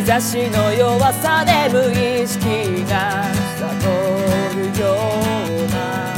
差しの弱さで無意識が悟るような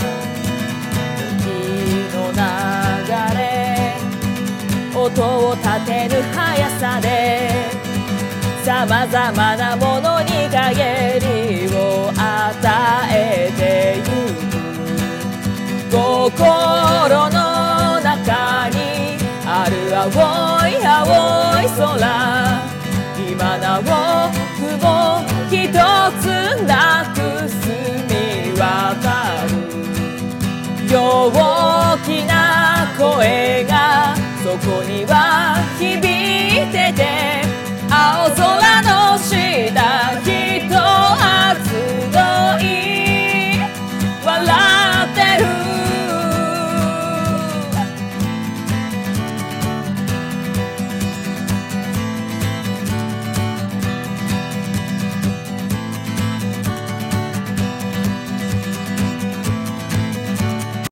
時の流れ、音を立てる速さでさまざまなものに陰りを与えてゆく。心の中にある青い青い空、今なお雲一つなく澄み渡る陽気な声がそこには響いてて、